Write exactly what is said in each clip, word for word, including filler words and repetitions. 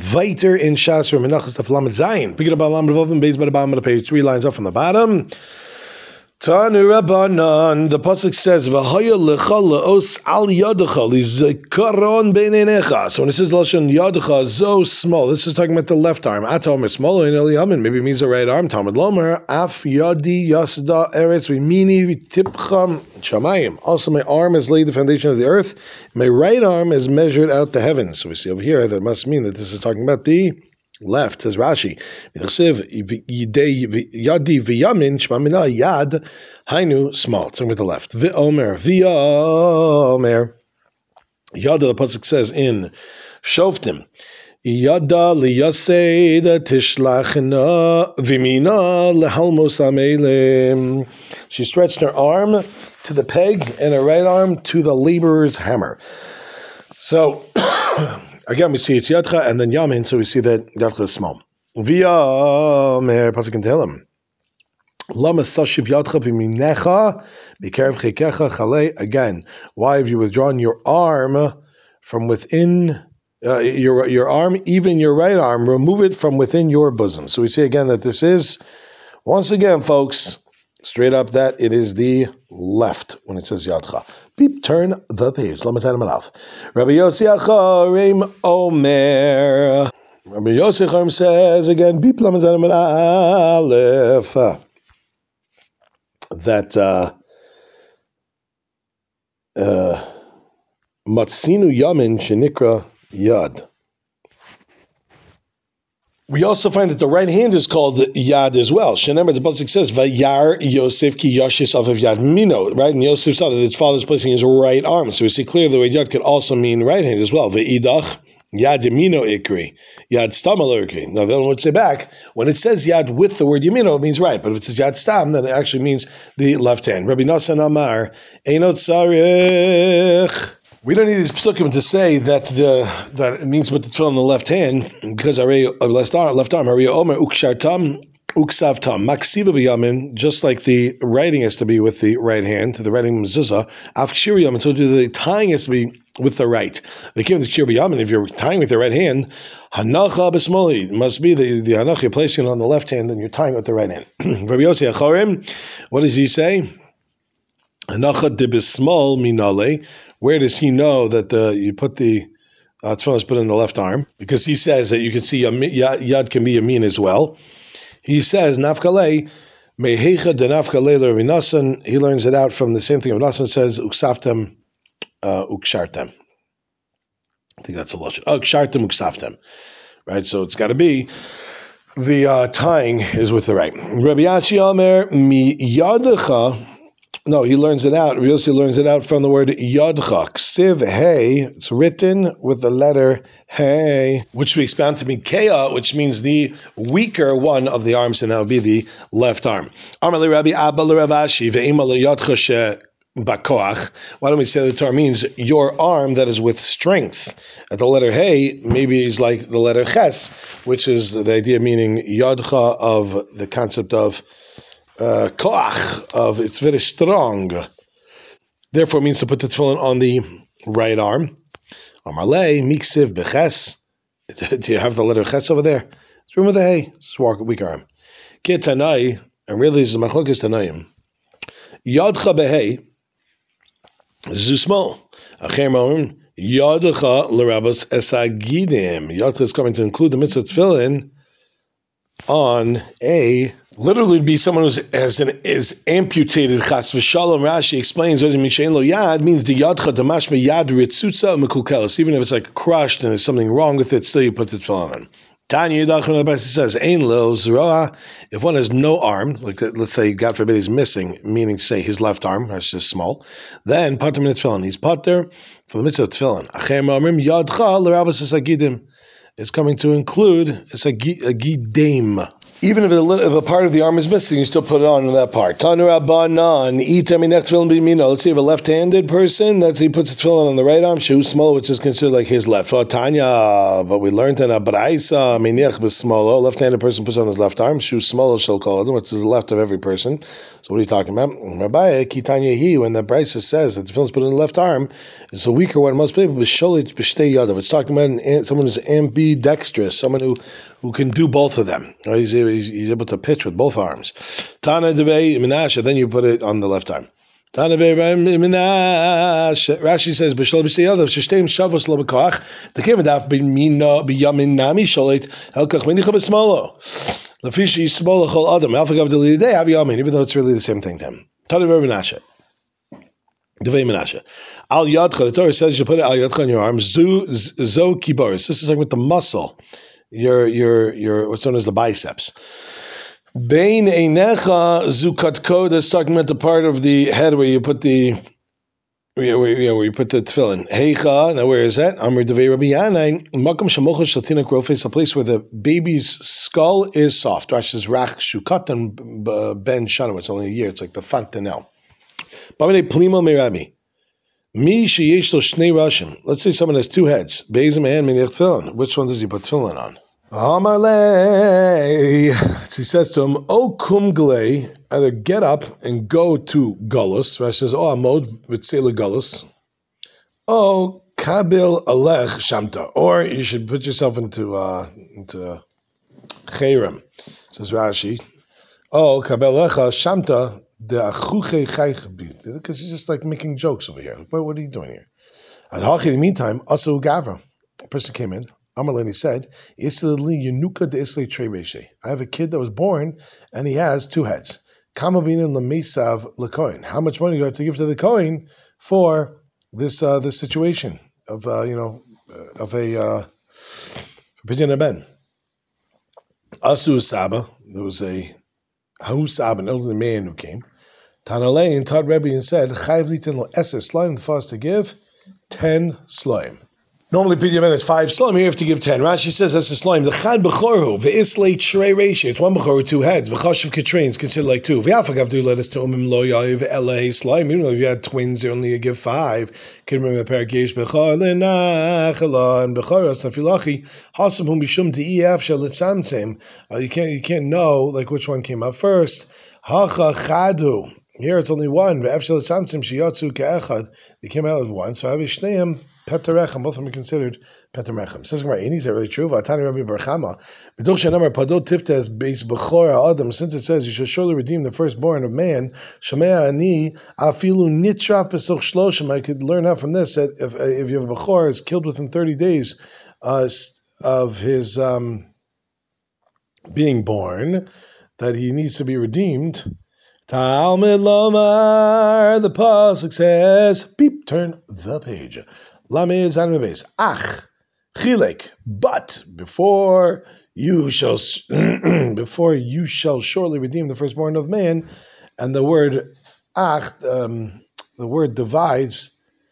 Viter in Shas or Menachas Taf Lamed Zayin. Pick it up on Lamed Vovim, based by the bottom of the page, three lines up from the bottom. Tanu Rabbanan, the pasuk says, "V'haya lecha leos al yadecha lizikaron beinenecha." So when it says lashon yadecha, so small, this is talking about the left arm. Atom small in eliyamin, maybe it means the right arm. Talmud lomer af yadi yasda eretz v'mini v'tipcham shamayim. Also, my arm has laid the foundation of the earth. My right arm has measured out the heavens. So we see over here that must mean that this is talking about the left, says Rashi. Yadi v'yamin shmamina yad hainu small. It's with the left. V'omer v'omer. Yada, the pasuk says in Shoftim, Yada liyaseda tishlachna v'mina lehalmos amelim. She stretched her arm to the peg and her right arm to the laborer's hammer. So again, we see it's Yadcha and then Yamin, so we see that Yadcha is small. V'yamer, pasuk can tell him, Lama sashiv Yadcha v'minecha b'kerev chekecha chalei. Again, why have you withdrawn your arm from within, uh, your your arm, even your right arm, remove it from within your bosom. So we see again that this is, once again, folks, straight up that it is the left when it says Yadcha. Beep, turn the page. Rabbi Yossi Acharim Omer. Rabbi Yossi Acharim says again, Beep, Aleph, that uh, uh, Matsinu Yamin Shenikra Yad. We also find that the right hand is called Yad as well. Shenemar, the pasuk says, "Vayar Yosef ki yashis of Yad Mino." Right, and Yosef saw that his father's placing his right arm. So we see clearly the word Yad could also mean right hand as well. Ve'idach Yad Yamino Ikri, Yad Stam Ikri. Now then, would say back when it says Yad with the word Yamino, it means right. But if it says Yad Stam, then it actually means the left hand. Rabbi Nassan Amar Einot Sarich. We don't need these psukim to say that the that it means with the tefillin on the left hand, because our left arm, left arm, Ariya Omer ukshartam uksavtam maksiva b'yamin, just like the writing has to be with the right hand, the writing mezuzah, afkshir yamin, so the tying has to be with the right. They give the kshir b'yamin, if you're tying with the right hand, hanacha b'smoli, must be the the hanacha you're placing it on the left hand and you're tying with the right hand. Rabbi Yossi Acharim, what does he say? Hanacha de b'smol minale. Where does he know that uh, you put the uh, tefillin is put in the left arm? Because he says that you can see yad, yad can be yamin as well. He says nafkalei mehecha de nafkalei l'Rav Nassan. He learns it out from the same thing. Rav Nassan says uksaftem uh, ukshartem. I think that's a lashon. Oh, ukshartem uksaftem. Right. So it's got to be the uh, tying is with the right. Rabbi Ashi Omer mi yadecha. No, he learns it out. Yossi learns it out from the word yadcha. Ksiv hey. It's written with the letter hey, which we expound to mean kea, which means the weaker one of the arms, and that would be the left arm. Amar Rabbi Abba Rav Ashi ve'ima yadcha she bakoach. Why don't we say the Torah means your arm that is with strength? At the letter hey, maybe is like the letter ches, which is the idea meaning yadcha of the concept of Uh, koach, of it's very strong. Therefore, it means to put the tefillin on the right arm. Amarlei miksiv beches. Do you have the letter ches over there? It's room with a hey. Swar weak arm. Ke tanai, and really this is machlokes tanaim. Yadcha behei zu small. Acher ma'orim yadcha l'rabos esagidim. Yadcha is coming to include the mitzvah tefillin on a, literally be someone who has an, is amputated. Chas v'shalom. Rashi explains what it means. Shein lo yad means the yadcha damash me yad ritzutza mekulkelis. Even if it's like crushed and there's something wrong with it, still you put the tefillin on. Tanya Yidachim the says ein lo zroa. If one has no arm, like let's say God forbid he's missing, meaning say his left arm, that's just small, then pater min tefillin. He's pater for the mitzvah of tefillin. Achem amrim yadcha l'rabos esagidim. It's coming to include a gidim. Even if a, little, if a part of the arm is missing, you still put it on that part. Tanu Rabbanan, let's say if a left-handed person, that's he puts the tefillin on the right arm, shu small, which is considered like his left. Tanya, but we learned in a braisa, miniach b'smolo, left-handed person puts on his left arm, shu small shall call it, which is the left of every person. So what are you talking about? Rabbi Kitanya he, when the braisa says that the tefillin's put on the left arm, it's a weaker one. Most people b'sholit b'shtei yadav. It's talking about an, someone who's ambidextrous, someone who who can do both of them. He's, he's, he's able to pitch with both arms. Tana devei minashe, then you put it on the left arm. Tana devei minashe. Rashi says, "B'shol b'shtei yadav sheshteim shavos lo b'koach." The kevadaf b'mino b'yamin nami sholit helkach menicha b'smolo. Lafish yismolo chol adam alfagav delidei have yamin, even though it's really the same thing to him. Tana devei minashe. Devei minashe. Al yadcha. The Torah says you should put it al yadcha on your arm. Zu zo kiboris. This is like with the muscle. Your your your what's known as the biceps. Bein einecha zukat kodas, talking about the part of the head where you put the where, where, where you put the tefillin. Heicha, now where is that? Amr devei Rabbi Yanai, makom shamocha shatinak rofes, a place where the baby's skull is soft. Rashi says rach shukat and ben shana. It's only a year. It's like the fontanelle. Bamei plimo meirabi. Mi sheyesh lo shnei rashim. Let's say someone has two heads. Beizim and minich tefillin. Which one does he put tefillin on? Amar lei. So he says to him, O kum glei, either get up and go to Golus. Rashi says, O amod v'tzei Golus. O kabil alech shamta. Or you should put yourself into uh, into cherem. Says Rashi, O kabil alecha shamta. Because he's just like making jokes over here. But what are you doing here? In the meantime, Asu Gavra, a person came in. Amaleni said, I have a kid that was born and he has two heads. How much money do you have to give to the Kohen for this uh, this situation of uh, you know uh, of a uh, Pidyon Ben? Asu Saba, there was a Husab, an elderly man who came. Tanalei and taught Rebbe and said, Chayv litin lo eses slime, for us to give ten slime. Normally, Pidyon Ben is five slime. Here you have to give ten. Rashi says that's a slime. The chad b'chorhu ve'islei trei reishi. It's one b'chor with two heads. V'chashiv katrain is considered like two. V'yafagav do let us to umim lo yayiv elei slime. Even though if you had twins, you only give five. Can remember paragesh b'chor lenachala and b'choras nafilachi hasam hum bishum de'ef shel etzamtzem. You can't you can't know like which one came up first. Hacha chadu. Here it's only one. Ve'ef shel etzamtzem sheyatzu ke'echad. They came out as one. So avishneim. Petarechem, both of them are considered Petarechem. Says Gemara, is that really true? Vatani Rabbi Barchama. B'doch shenamar padot tiftes beis b'chor adam. Since it says you shall surely redeem the firstborn of man, Shemea ani afilu nitraf b'soch shloshim. I could learn out from this that if if you have a b'chor is killed within thirty days uh, of his um, being born, that he needs to be redeemed. Talmud Lomar, the pasuk says, beep, turn the page. Lamed Zanmebes. Ach, chilek. But before you shall, before you shall surely redeem the firstborn of man, and the word ach, um, the word divides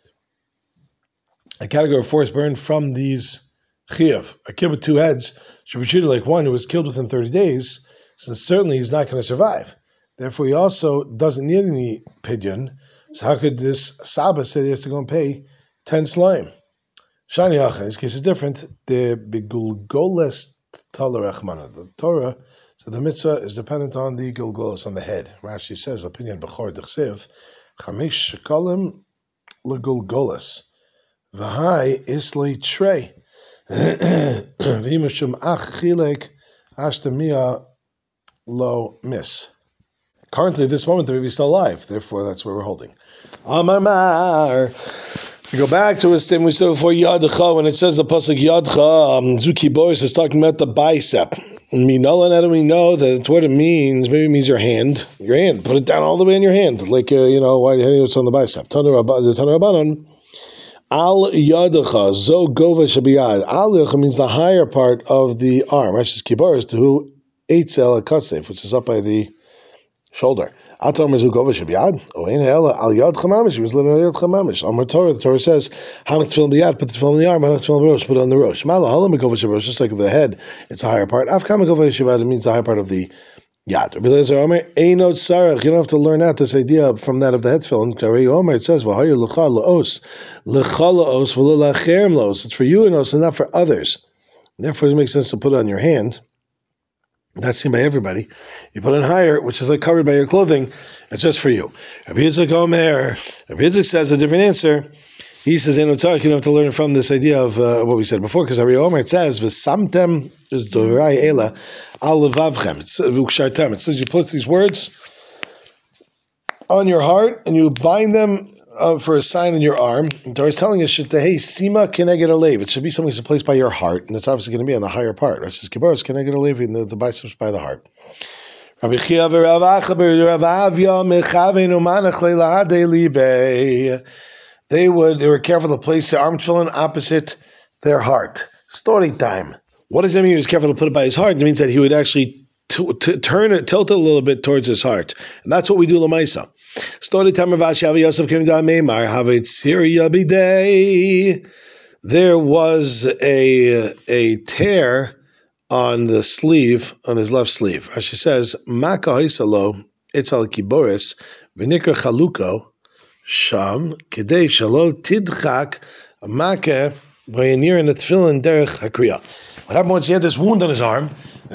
a category of firstborn from these chiyuv. A kid with two heads should be treated like one who was killed within thirty days, since certainly he's not going to survive. Therefore, he also doesn't need any pidyon. So how could this Saba say he has to go and pay ten slime? Shani Hacha, in this case is different. The Begulgoles Talarachmana. The Torah, so the mitzvah is dependent on the Gulgolos, on the head. Rashi says, opinion Bechor Dechsev, Chamish Shekalim Legulgoles. V'hai Isli Trey. V'imashum Ach Chilek Ashtamia Lo Miss. Currently, at this moment, the baby is still alive. Therefore, that's where we're holding. Amar. We go back to a statement we said before Yadcha, when it says the pasuk Yadcha, um, Zuki Boris is talking about the bicep. And Minolan, how do we know that it's what it means? Maybe it means your hand. Your hand. Put it down all the way in your hand. Like, uh, you know, why it's on the bicep. Tanu Rabbanon. Al Yadcha, Zo Gova Shabiyad. Al Yadcha means the higher part of the arm. Rashis Kiboris, to who Eitzel Akasef, which is up by the shoulder. Atom is Ugova Shabiyad. Oh, in hell, Al Yad Chamamish. He was literally Yad Chamamish. Amar Torah, the Torah says, Hanach Tefillin Biyad, put the tefillin in the arm, Hanach Tefillin B'Rosh, put it on the Rosh. Mala Halam Ugova Shabarosh, just like the head, it's a higher part. Afkam Ugova Shabiyad, it means the higher part of the Yad. Rabbi Eliezer Omer, Einot Sarach. You don't have to learn out this idea from that of the head tefillin. Rabbi Omer, it says, V'hayu L'cha La'os, L'cha La'os, V'lo L'Acherem La'os. It's for you and us, and not for others. Therefore, it makes sense to put it on your hand. That's seen by everybody. You put it higher, which is like covered by your clothing. It's just for you. Rabbi Yitzchak Omer. Rabbi Yitzchak says a different answer. He says, "In Otzarach, you don't have to learn from this idea of uh, what we said before, because Rabbi Omer, it says, "V'samtem is dorai ela al levavchem." It says, "V'ukshartem." It says you put these words on your heart and you bind them uh, for a sign in your arm. And Torah is telling us, "Shetehei sima keneged alev." It should be something that's placed by your heart, and it's obviously going to be on the higher part. It says, "Kibaros keneged alev," and the, the biceps by the heart. Rabbi Chia v'Rav Acha b'Rav Avya mechavenu manach le'la'adei libei. They would they were careful to place their arm tefillin opposite their heart. Story time. What does that mean? He was careful to put it by his heart. It means that he would actually t- t- turn it, tilt it a little bit towards his heart, and that's what we do l'maisa. Story time. Rav Ashi Avi Yosef came down Meimar Havetziriya bidei. There was a a tear on the sleeve, on his left sleeve. Rashi says, Maka Hisalo, it's al kiboris, v'nikra chaluko, sham, kedei shalo tidchak, maka, v'yanir in the tefillin derech hakriya. What happened was he had this wound on his arm,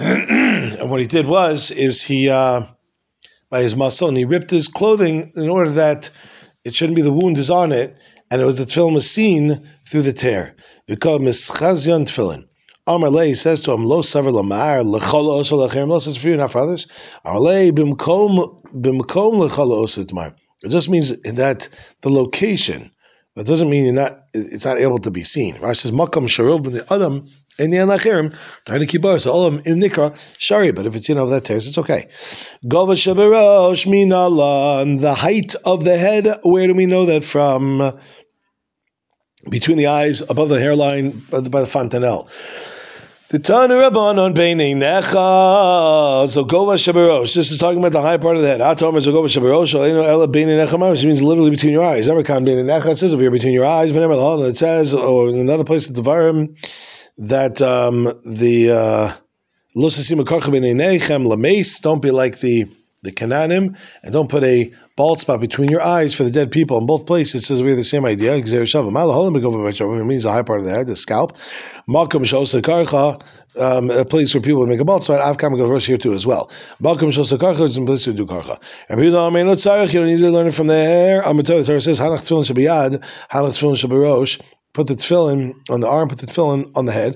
and what he did was, is he, uh, by his muscle, and he ripped his clothing in order that it shouldn't be the wound is on it, and it was the tefillin was seen through the tear. We call it mischazion tefillin. Amar Lei says to him, Lo saver lamar lechol oso lachem. Lo, it's for you, not for others. Amar Lei bimkom bimkom lechol oso t'mar. It just means that the location. It doesn't mean you're not. It's not able to be seen. Rashi says makam sharov b'nei adam enian lacherim trying to keep us all in nikra shari. But if it's in over that tears, it's okay. Gova shabarosh minala. The height of the head. Where do we know that from? Between the eyes, above the hairline, by the, by the fontanelle. The Tana Rabbanon Beinei Necha Zogova Shabarosh. This is talking about the high part of the head. Atom is Zogova Shabarosh. Aleinu Ela Beinei Necha, which means literally between your eyes. Never can Beinei Necha. It says over here between your eyes. Whenever the it says, or in another place at the Devarim, that um, the Lusasim Akarcha Beinei Nechem Lameis. Don't be like the the Cananim, and don't put a bald spot between your eyes for the dead people. In both places, it says we have the same idea. It means the high part of the head, the scalp. Um, a place where people would make a bald spot. Avkam goes verse here too as well. Malkum shosakarcha is in place to do karcha. And you don't need to learn it from there. I'm going to tell you, the Torah says, Hanach tefillin shabiyad, Hanach tefillin shabarosh. Put the tefillin on the arm, put the tefillin on the head.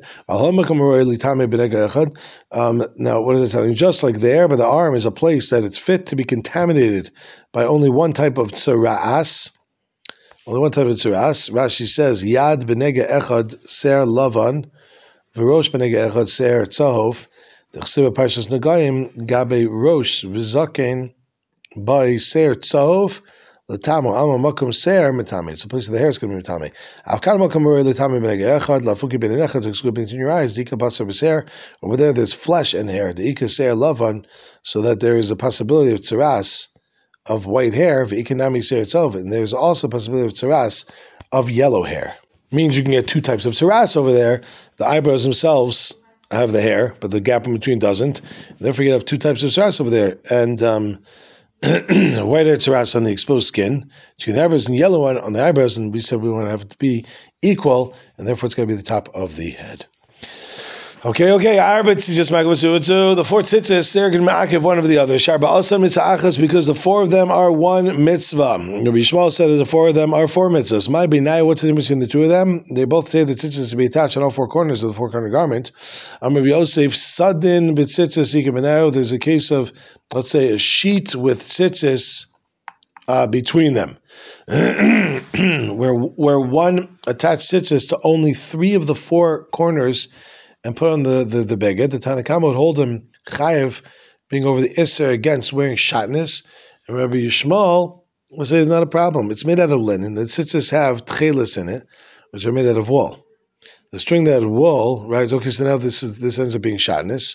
Um, now, what does it tell you? Just like there, but the arm is a place that it's fit to be contaminated by only one type of tzaras. Only one type of tzaras. Rashi says, Yad b'nega echad ser lavan, v'rosh b'nega echad ser tzahov. The chsiva parshas Nagayim gabe rosh v'zaken by ser tzahov. L'tamo alma makom ser mitame. It's a place of the hair is going to be mitame. Avkan makom roi l'tame b'negei echad lafuki b'nei echad to exclude between your eyes. Dika basar b'ser. Over there, there's flesh and hair. The ika ser lavan, so that there is a possibility of tzaras of white hair. V'ikanami ser itself, and there's also a possibility of tzaras of yellow hair. Means you can get two types of tzaras over there. The eyebrows themselves have the hair, but the gap in between doesn't. Therefore, you have two types of tzaras over there, and um. white hair tzaras on the exposed skin, between the eyebrows and yellow one on the eyebrows, and we said we want to have it to be equal, and therefore it's going to be the top of the head. Okay, okay, Arbitz just so the four tzitzis, they're going to ma'akev one of the other. Sharba also mitzvah achas, because the four of them are one mitzvah. Rabbi Yishmael said that the four of them are four mitzvahs. My binai, what's the difference between the two of them? They both say the tzitzis to be attached on all four corners of the four corner garment. Um, Rabbi Yosef sadin b'tzitzis ikim. There's a case of, let's say, a sheet with tzitzis uh, between them, where where one attached tzitzis to only three of the four corners and put on the, the, the beged. The Tanakama would hold him chayev, being over the Isser against wearing shatnez. And Rabbi Yishmael would say it's not a problem. It's made out of linen. The tzitzis have tchelis in it, which are made out of wool. The string that wool, right? Okay, so now this is, this ends up being shatnez.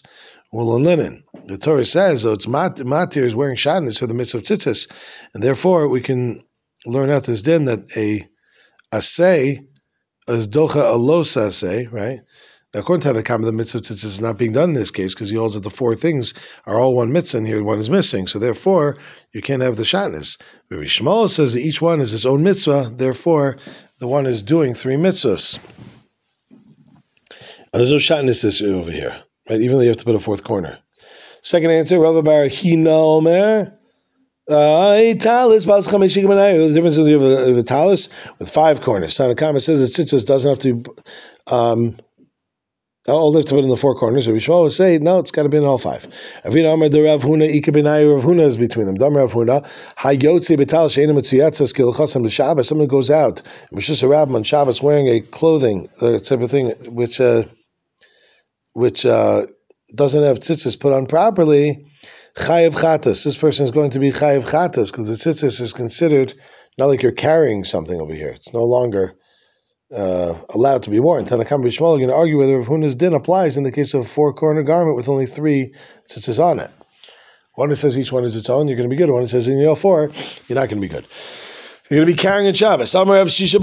wool and linen. The Torah says, so it's mat, matir is wearing shatnez for the mitzvah of tzitzis, and therefore we can learn out this din that a asay is docha alos asay, right? Now, according to the Kama, the mitzvah of tzitzis is not being done in this case because he holds that the four things are all one mitzvah, and here one is missing. So therefore, you can't have the shatnez. Rabbi Shmuel says that each one is its own mitzvah. Therefore, the one is doing three mitzvahs. And there's no shatnez this over here, right? Even though you have to put a fourth corner. Second answer, Rav Bar Hina Omer. Uh, talis, the difference is you have a, a talis with five corners. Tanakama says that tzitzis doesn't have to um, all they have to put in the four corners. So we should always say, no, it's got to be in all five. Avina Amar de Rav Huna, Ika Benayu Rav Huna is between them. Dam Rav Huna, Hayotzi Betal Sheina Mitziyatzas Kilchasam B'Shabbos. Someone goes out, Mishus Rabbim on Shabbos wearing a clothing, the type of thing which uh, which uh, doesn't have tzitzis put on properly. Chayiv Chatas. This person is going to be Chayiv Chatas because the tzitzis is considered not like you're carrying something over here. It's no longer uh, allowed to be worn. Tanakam B'Shmuel are going to argue whether Rav Huna's din applies in the case of a four-corner garment with only three tzitzis on it. One that says each one is its own, you're going to be good. One that says in all four, you're not going to be good. You're going to be carrying a Shabbos. Someone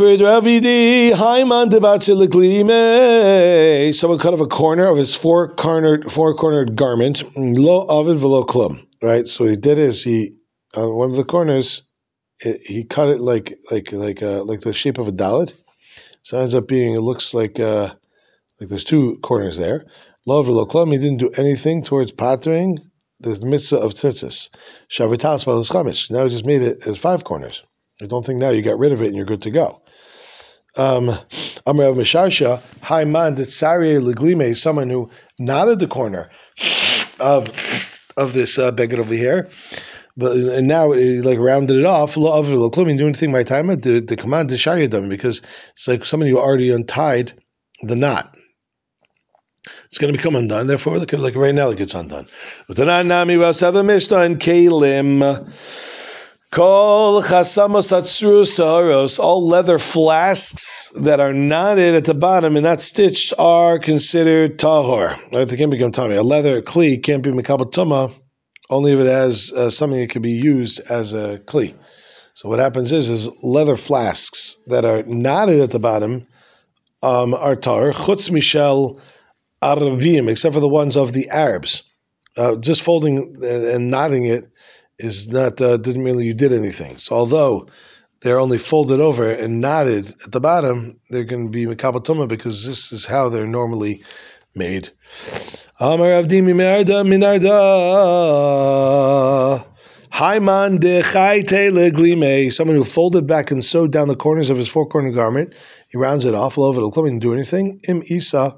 cut off a corner of his four-cornered, four-cornered garment. Lo avid velo klum. Right. So what he did is he, on uh, one of the corners, it, he cut it like like like uh, like the shape of a dalet. So it ends up being. It looks like uh, like there's two corners there. Lo avid velo klum. He didn't do anything towards pattering the mitzvah of tzitzis. Shavitalas balas chamish. Now he just made it as five corners. I don't think now you got rid of it and you're good to go. Um, Amar of Misharsha, Hai Man Tsari Leglime, someone who knotted the corner of of this uh, beggar over here, but and now he like rounded it off. Lo of lo klum, do anything my time the the command to Sharyadam because it's like somebody who already untied the knot. It's going to become undone. Therefore, look at like right now, it gets undone. Utananami Rasava Mishnah and Kalim. Kol chasamos atzru saharos, all leather flasks that are knotted at the bottom and not stitched are considered tahor. Right? They can become tummy. A leather kli can't be mekabel tuma only if it has uh, something that can be used as a kli. So what happens is, is leather flasks that are knotted at the bottom um, are tahor. Chutz mishel arvim, except for the ones of the Arabs. Uh, just folding and knotting it is not uh, didn't mean you did anything. So although they're only folded over and knotted at the bottom, they're going to be mekabel tuma because this is how they're normally made. Amar Avdimi Minarda Minarda Haiman de Chayte Leglime, someone who folded back and sewed down the corners of his four corner garment. He rounds it off, all over the club, and do anything. Im Isa.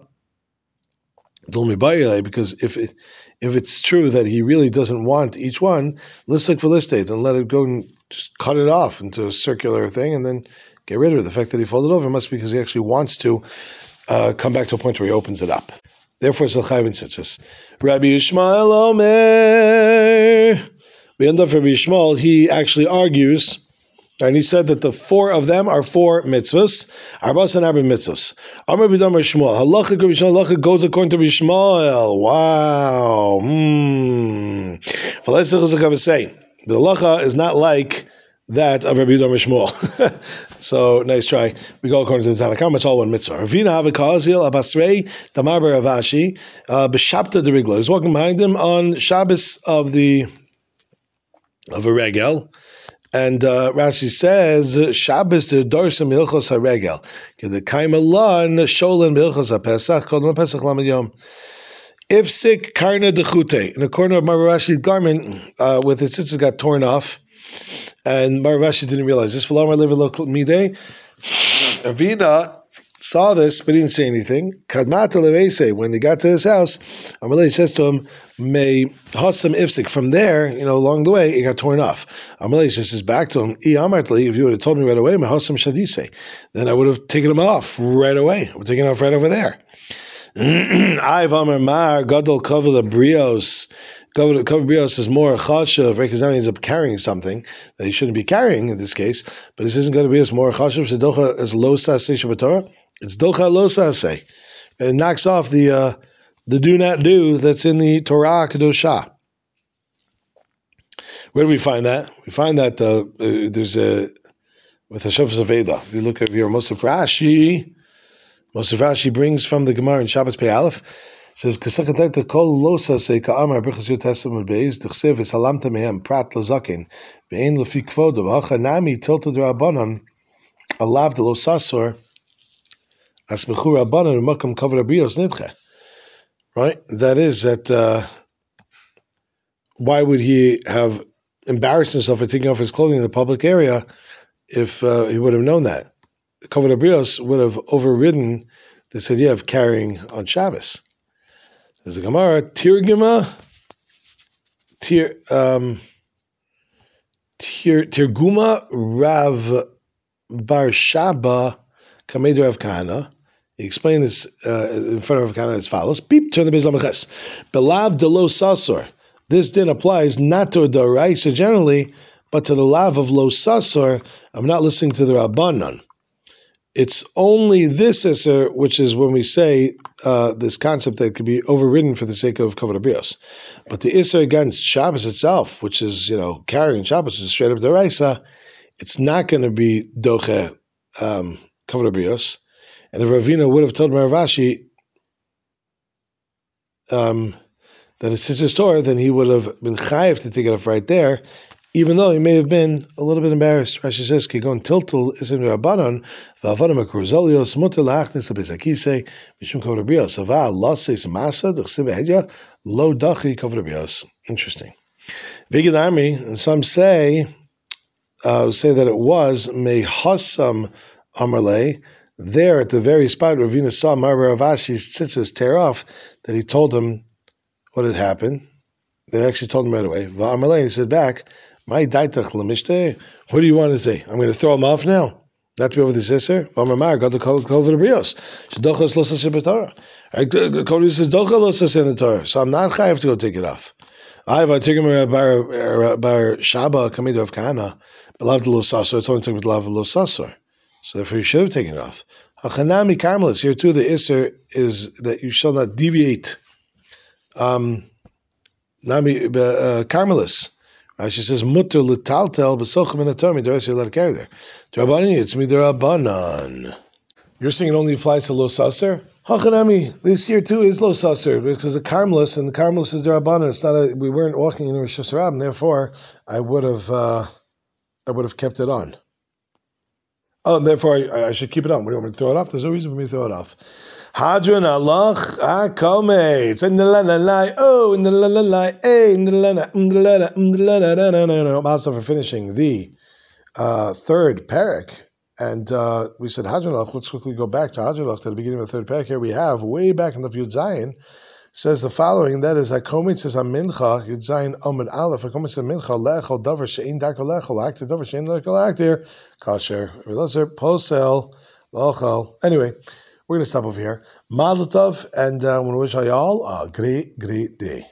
Because if it, if it's true that he really doesn't want each one, lipstick for lipstick, and let it go and just cut it off into a circular thing and then get rid of it. The fact that he folded over must be because he actually wants to uh, come back to a point where he opens it up. Therefore, it's a chayiv in tzitzis. Rabbi Yishmael Omer. We end up for Rabbi Yishmael. He actually argues. And he said that the four of them are four mitzvahs. Arbas and Arba mitzvahs. Amar b'dam Shmuel. Halacha halacha goes according to Shmuel. Wow. Hmm. The halacha is not like that of Rabbi Yudam Shmuel. So nice try. We go according to the Tanakh. It's all one mitzvah. Ravina Havakazil Abasrei Damar Ravashi B'Shabta de Rigla. He's walking behind him on Shabbos of the of a regel. And uh, Rashi says, Shabbos to Dorsam Hilchos HaRegel. The Kaimalan Sholan Hilchos HaPesach, called him Pesach Lamed Yom. If sick, Karna Dechute, in the corner of Marashi's garment, uh, with its tzitzis got torn off, and Maravashi didn't realize this. Avina saw this, but he didn't say anything. Kadmata Levese, when they got to his house, Amalei says to him, May Hassam Ifsik. From there, you know, along the way, it got torn off. Amalei says back to him, I Amartli, if you would have told me right away, May Hassam Shadise, then I would have taken him off right away. I would have taken him off right over there. I've Amar Mar, Gadol Kavla Brios. Kavla Brios is more chashav, right? Because now he ends up carrying something that he shouldn't be carrying in this case. But this isn't going to be as more chashav. Sedocha as lo saseh shabbatorah. It's docha lo saseh. It knocks off the uh, the do not do that's in the Torah Kedosha. Where do we find that? We find that uh, uh, there's a with Hashem Zaveda. If you look at your Moshe Rashi, Moshe Rashi brings from the Gemara in Shabbos Pei Aleph. Says Kasakatet Kol Losa Se Ka'amar Brichas Yud Testament Beis T'chsev Salamta Mehem Prat Lazakin Ve'en Lefi Kvodo V'Hacha Nami Tilta D'Rabbanan Alav De Losasor Asmechu Rabbanan Makam Kavod Abrios Nidche. Right? That is that. Uh, why would he have embarrassed himself for taking off his clothing in the public area if uh, he would have known that? Kavod Abrios would have overridden this idea of carrying on Shabbos. There's a Gemara, Tirgima, Tir, um, Tir, Tirguma Rav Bar Shaba Kamedu Rav Kahana. He explained this uh, in front of Rav Kahana as follows: Beep, turn the Beis Lamaches. Belav de lo sasor. This din applies not to the Raisa generally, but to the lav of lo sasor. I'm not listening to the Rabbanon. It's only this Isser, which is when we say uh, this concept that could be overridden for the sake of Kavod Abrios. But the Isser against Shabbos itself, which is, you know, carrying Shabbos, which is straight up D'Oraisa, it's not going to be Doche um, Kavod Abrios. And if Ravina would have told Rav Ashi um, that it's his Torah, then he would have been chayiv to take it off right there, even though he may have been a little bit embarrassed. Rashi says, "Kigon tiltul isim rabbanon v'avadim akruzolios muter laachnis abizakise mishum kavod abrios ava laseis masa d'chsiv ehedya lo dachi kavod abrios." Interesting. Vigid army, and some say uh, say that it was mehasam amarle. There at the very spot where Ravina saw Mar Rav Ashi's tzitzis tear off, that he told him what had happened. They actually told him right away. V'amarle, he said back, "My daitach lemishte. What do you want to say? I'm going to throw him off now? Not to be over the sister? V'amar got the kol kol v'rebrios. Shedochas lo saseh b'Torah. Kol says docha lo saseh in the Torah. So I'm not chayav to go take it off. I have a tigam bar bar shaba kamid of kahana belav lo sasor. It's only talking about belav lo sasor. So therefore you should have taken it off. Hachanami karmelis. Here too the isser is that you shall not deviate. Um, nami uh, karmelis. She says, "Mutter l'taltel b'sochem in a Torah midoraisa you're allowed to carry there." D'Rabbanan, it's midorabanan. You're saying it only applies to lo saser? Hachanami, this here too is lo saser because the karmelis and the karmelis is d'Rabbanan. It's not a, we weren't walking in Rosh Hashanah, and therefore I would have uh, I would have kept it on. Oh, and therefore I, I should keep it on. What do you want me to throw it off? There's no reason for me to throw it off. Hadron alach akome. It's in the la la la. Oh, in the la la la. Eh, in the la la. In the la la. In the la la la la la la. Also for finishing the uh, third parak, and uh, we said Hadron alach. Let's quickly go back to Hadron alach to the beginning of the third parak. Here we have way back in the Yud Zayin says the following. That is Akomet says on Mincha Yud Zayin Amud Aleph. Akomet says Mincha lechol davar shein darko lechol akter davar shein lechol akter kasher v'loser posel lochal. Anyway. We're going to stop over here. Mazel tov, and uh, I want to wish all y'all a great, great day.